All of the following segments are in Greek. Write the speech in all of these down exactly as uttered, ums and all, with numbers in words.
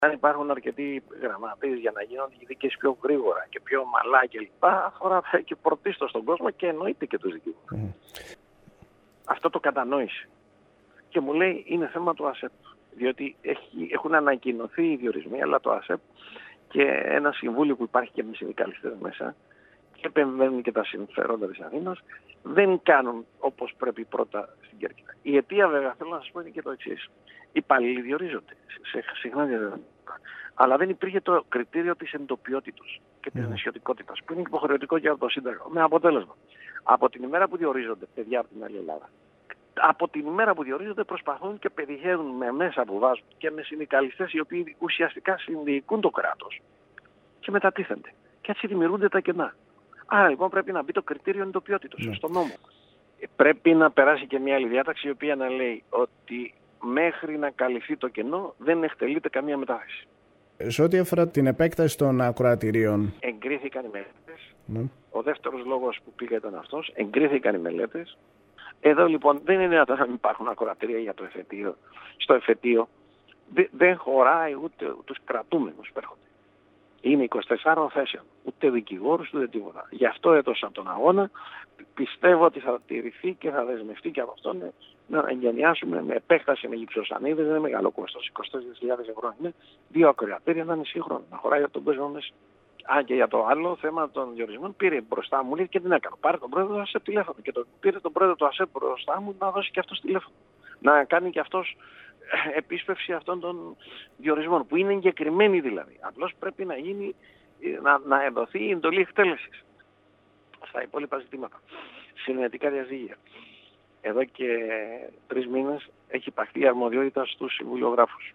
Αν υπάρχουν αρκετοί γραμματείς για να γίνονται οι δίκες πιο γρήγορα και πιο ομαλά κλπ., αφορά και πρωτίστως τον κόσμο και εννοείται και τους δικηγόρους. Mm. Αυτό το κατανόησε. Και μου λέει είναι θέμα του ΑΣΕΠ. Διότι έχει, έχουν ανακοινωθεί οι διορισμοί, αλλά το ΑΣΕΠ και ένα συμβούλιο που υπάρχει και με συνδικαλιστές μέσα και επεμβαίνουν και τα συμφέροντα της Αθήνας, δεν κάνουν όπως πρέπει πρώτα στην Κέρκυρα. Η αιτία βέβαια, θέλω να σας πω, είναι και το εξής. Οι υπαλλήλοι διορίζονται, συχνά διορίζονται. Αλλά δεν υπήρχε το κριτήριο της εντοπιότητος και της mm. νησιωτικότητας, που είναι υποχρεωτικό για το Σύνταγμα. Με αποτέλεσμα, από την ημέρα που διορίζονται παιδιά από την άλλη Ελλάδα, από την ημέρα που διορίζονται προσπαθούν και πετυχαίνουν με μέσα που βάζουν και με συνδικαλιστές οι οποίοι ουσιαστικά συνδιοικούν το κράτος και μετατίθενται. Και έτσι δημιουργούνται τα κενά. Άρα λοιπόν πρέπει να μπει το κριτήριο εντοπιότητος mm. στον νόμο. Πρέπει να περάσει και μια άλλη διάταξη η οποία να λέει ότι μέχρι να καλυφθεί το κενό δεν εκτελείται καμία μετάθεση. Σε ό,τι αφορά την επέκταση των ακροατηρίων, εγκρίθηκαν οι μελέτες. Mm. Ο δεύτερος λόγος που πήγα ήταν αυτός. Εγκρίθηκαν οι μελέτες. Εδώ λοιπόν δεν είναι δυνατόν να μην υπάρχουν ακροατήρια για το εφετείο. Στο εφετείο δεν χωράει ούτε τους κρατούμενους που έρχονται. Είναι είκοσι τεσσάρων θέσεων. Ούτε δικηγόρους ούτε τίποτα. Γι' αυτό έδωσα τον αγώνα. Πιστεύω ότι θα τηρηθεί και θα δεσμευτεί και από αυτόν να εγκαινιάσουμε με επέκταση με γυψοσανίδες. Δεν είναι μεγάλο κόστος. είκοσι τέσσερις χιλιάδες ευρώ είναι. Δύο ακροατήρια να είναι σύγχρονα. Να χωράει από τον κόσμο μέσα. Αν και για το άλλο θέμα των διορισμών πήρε μπροστά μου, λέει και την έκανα. Πάρε τον πρόεδρο του ΑΣΕΠ τηλέφωνο. Και το, πήρε τον πρόεδρο του ΑΣΕΠ μπροστά μου να δώσει και αυτός τηλέφωνο. Να κάνει και αυτός επίσπευση αυτών των διορισμών, που είναι εγκεκριμένοι δηλαδή. Απλώς πρέπει να γίνει, να, να ενδοθεί η εντολή εκτέλεσης στα υπόλοιπα ζητήματα. Συνενετικά διαζύγια. Εδώ και τρεις μήνες έχει υπαχθεί η αρμοδιότητα στους συμβουλιογράφους.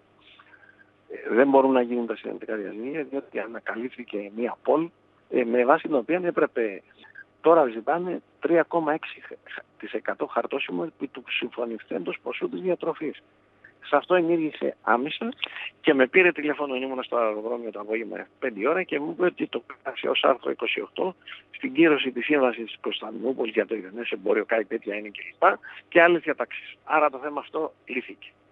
Δεν μπορούν να γίνουν τα συνενετικά διαζύγια, διότι ανακαλύφθηκε μία πόλ ε, με βάση την οποία έπρεπε, τώρα ζητάνε τρία κόμμα έξι τοις εκατό χαρτόσημο επί του συμφωνηθέντος ποσού της διατροφής. Σε αυτό ενήργησε άμεσα και με πήρε τηλέφωνο, ήμουν στο αεροδρόμιο το απόγευμα πέντε ώρα και μου είπε ότι το πέρασε ως άρθρο είκοσι οκτώ στην κύρωση της σύμβασης της Κωνσταντινούπολης για το ειρηνές εμπόριο, κάτι τέτοια είναι κλπ. Και άλλες διατάξεις. Άρα το θέμα αυτό λύθηκε.